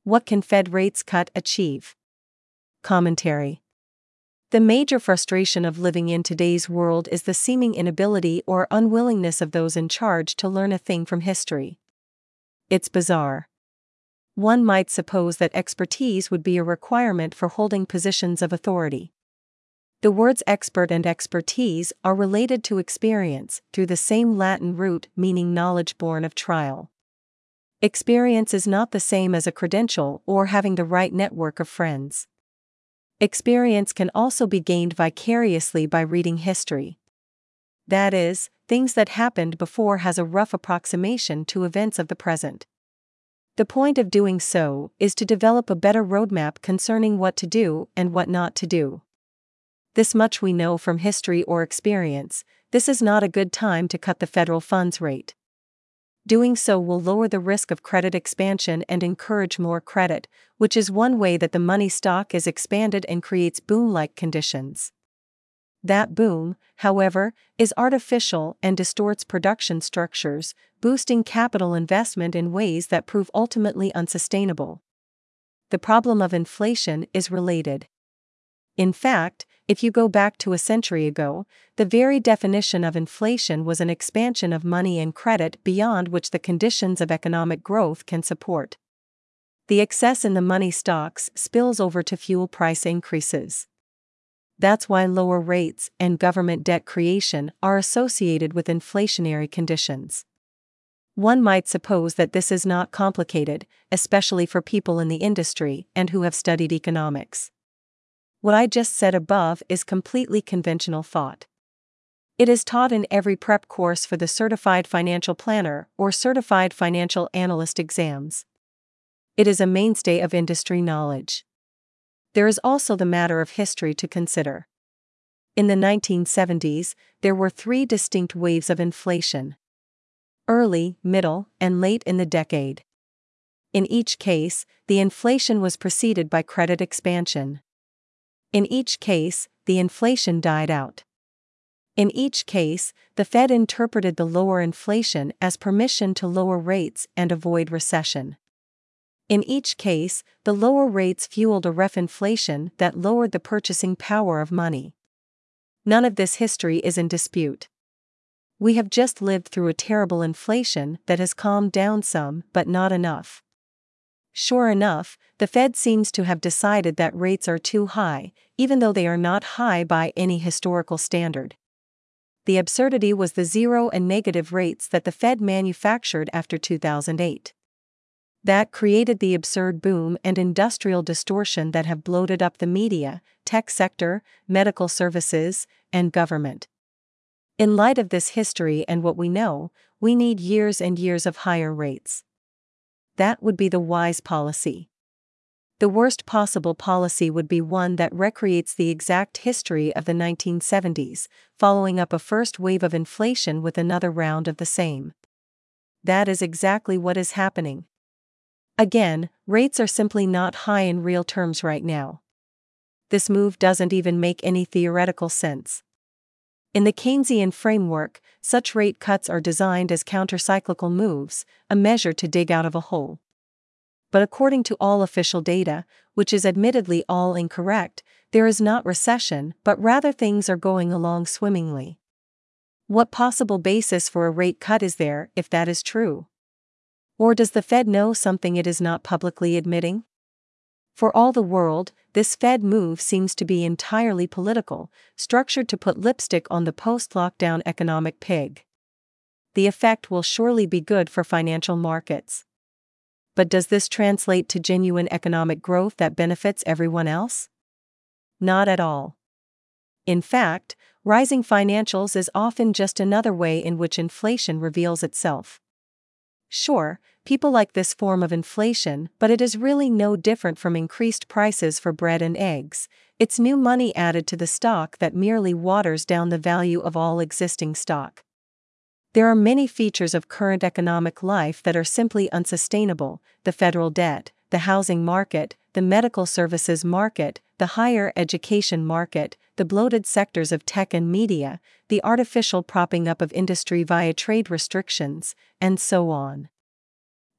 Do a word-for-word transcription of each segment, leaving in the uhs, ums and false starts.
What can Fed rates cut achieve? Commentary. The major frustration of living in today's world is the seeming inability or unwillingness of those in charge to learn a thing from history. It's bizarre. One might suppose that expertise would be a requirement for holding positions of authority. The words expert and expertise are related to experience through the same Latin root meaning knowledge born of trial. Experience is not the same as a credential or having the right network of friends. Experience can also be gained vicariously by reading history. That is, things that happened before has a rough approximation to events of the present. The point of doing so is to develop a better roadmap concerning what to do and what not to do. This much we know from history or experience: this is not a good time to cut the federal funds rate. Doing so will lower the risk of credit expansion and encourage more credit, which is one way that the money stock is expanded and creates boom-like conditions. That boom, however, is artificial and distorts production structures, boosting capital investment in ways that prove ultimately unsustainable. The problem of inflation is related. In fact, if you go back to a century ago, the very definition of inflation was an expansion of money and credit beyond which the conditions of economic growth can support. The excess in the money stocks spills over to fuel price increases. That's why lower rates and government debt creation are associated with inflationary conditions. One might suppose that this is not complicated, especially for people in the industry and who have studied economics. What I just said above is completely conventional thought. It is taught in every prep course for the Certified Financial Planner or Certified Financial Analyst exams. It is a mainstay of industry knowledge. There is also the matter of history to consider. In the nineteen seventies, there were three distinct waves of inflation: early, middle, and late in the decade. In each case, the inflation was preceded by credit expansion. In each case, the inflation died out. In each case, the Fed interpreted the lower inflation as permission to lower rates and avoid recession. In each case, the lower rates fueled a reflation that lowered the purchasing power of money. None of this history is in dispute. We have just lived through a terrible inflation that has calmed down some, but not enough. Sure enough, the Fed seems to have decided that rates are too high, even though they are not high by any historical standard. The absurdity was the zero and negative rates that the Fed manufactured after two thousand eight. That created the absurd boom and industrial distortion that have bloated up the media, tech sector, medical services, and government. In light of this history and what we know, we need years and years of higher rates. That would be the wise policy. The worst possible policy would be one that recreates the exact history of the nineteen seventies, following up a first wave of inflation with another round of the same. That is exactly what is happening. Again, rates are simply not high in real terms right now. This move doesn't even make any theoretical sense. In the Keynesian framework, such rate cuts are designed as countercyclical moves, a measure to dig out of a hole. But according to all official data, which is admittedly all incorrect, there is not recession, but rather things are going along swimmingly. What possible basis for a rate cut is there if that is true? Or does the Fed know something it is not publicly admitting? For all the world, this Fed move seems to be entirely political, structured to put lipstick on the post-lockdown economic pig. The effect will surely be good for financial markets. But does this translate to genuine economic growth that benefits everyone else? Not at all. In fact, rising financials is often just another way in which inflation reveals itself. Sure, people like this form of inflation, but it is really no different from increased prices for bread and eggs. It's new money added to the stock that merely waters down the value of all existing stock. There are many features of current economic life that are simply unsustainable: the federal debt, the housing market, the medical services market, the higher education market, the bloated sectors of tech and media, the artificial propping up of industry via trade restrictions, and so on.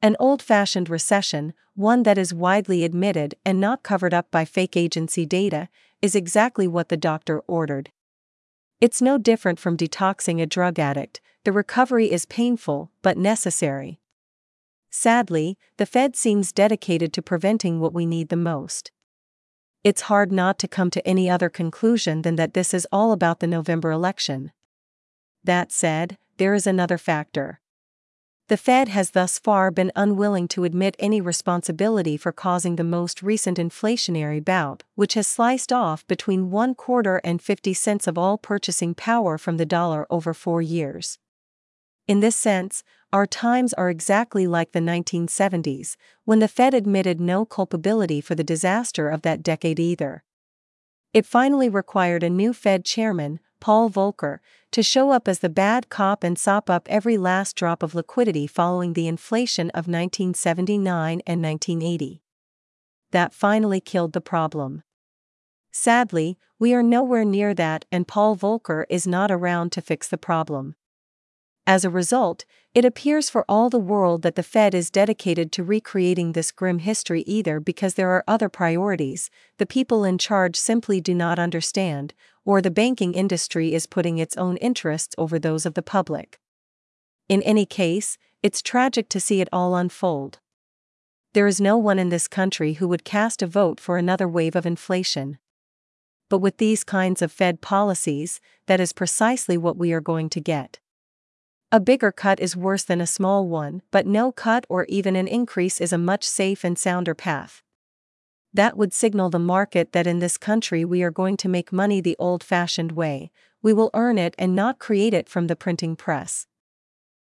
An old-fashioned recession, one that is widely admitted and not covered up by fake agency data, is exactly what the doctor ordered. It's no different from detoxing a drug addict. The recovery is painful but necessary. Sadly, the Fed seems dedicated to preventing what we need the most. It's hard not to come to any other conclusion than that this is all about the November election. That said, there is another factor. The Fed has thus far been unwilling to admit any responsibility for causing the most recent inflationary bout, which has sliced off between one quarter and fifty cents of all purchasing power from the dollar over four years. In this sense, our times are exactly like the nineteen seventies, when the Fed admitted no culpability for the disaster of that decade either. It finally required a new Fed chairman, Paul Volcker, to show up as the bad cop and sop up every last drop of liquidity following the inflation of nineteen seventy-nine and nineteen eighty. That finally killed the problem. Sadly, we are nowhere near that, and Paul Volcker is not around to fix the problem. As a result, it appears for all the world that the Fed is dedicated to recreating this grim history either because there are other priorities, the people in charge simply do not understand, or the banking industry is putting its own interests over those of the public. In any case, it's tragic to see it all unfold. There is no one in this country who would cast a vote for another wave of inflation. But with these kinds of Fed policies, that is precisely what we are going to get. A bigger cut is worse than a small one, but no cut or even an increase is a much safe and sounder path. That would signal the market that in this country we are going to make money the old-fashioned way. We will earn it and not create it from the printing press.